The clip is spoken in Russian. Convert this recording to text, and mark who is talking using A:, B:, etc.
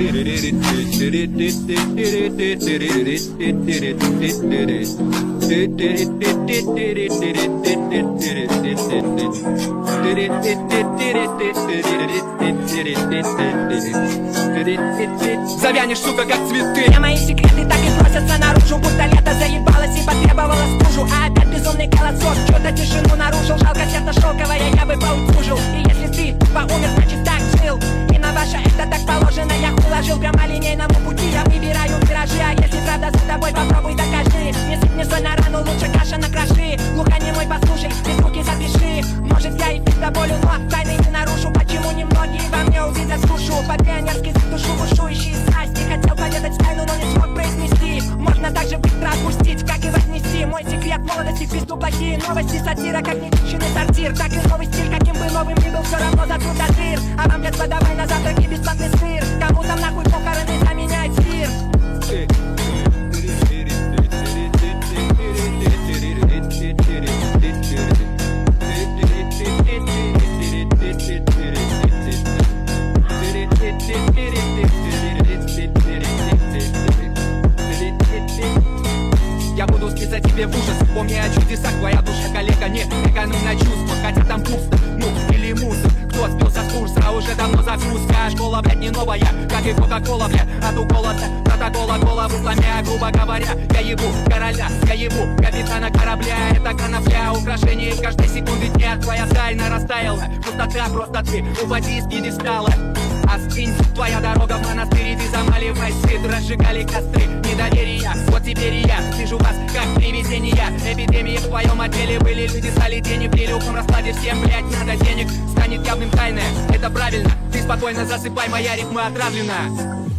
A: Завянешь, сука, как цветы. Все мои секреты так и просятся наружу, будто лето заебалось и потребовало стужу. А опять безумный колосок, чё-то тишину нарушил. Жалко, сердце шелковое, я бы поутюжил. И если ты поумер, значит так жил. И на ваше это так положено, я уложил прямолинейному пути. Я выбираю виражи, а если правда за тобой, попробуй докажи. Не сыпь соль на рану, лучше каша на кроши. Глухонемой послушай, без звуки запиши. Может я и пить до болю, но тайны не нарушу. Почему немногие во мне увидят сушу? По-пионерски за душу бушующие страсти. Хотел поведать тайну, но не смог произнести. Можно так же быстро отпустить, как и вознести. Мой секрет молодости, пизду плохие новости. Сатира, как нечищенный сортир. Так и новый стиль, каким бы новым ни был, все равно затрут до дыр. А вам детство давай на завтраки бесплатный сыр. Кому там нахуй похороны заменяет сыр? Я буду спиться тебе в ужас. Помни о чудесах, твоя душа коллега не экономь на чувствах, хотя там пусто, ну или мусор. Кто сбился с курса, уже давно загрузка. Школа, блядь, не новая, как и кока-кола, блядь. От укола-то, протокола, голову сломя. Грубо говоря, я ебу короля, я ебу капитана корабля. Это конопля, украшение каждой секунды дня. Твоя тайна растаяла, пустота, просто ты упади с пьедестала. Остынь, твоя дорога в монастырь, ты замаливай свет, разжигали костры недоверия. Вот теперь и я вижу вас, как привидения. Эпидемии в твоем отделе были, люди стали денег. При любом раскладе всем, блять, надо денег. Станет явным тайное, это правильно. Ты спокойно засыпай, моя рифма отравлена.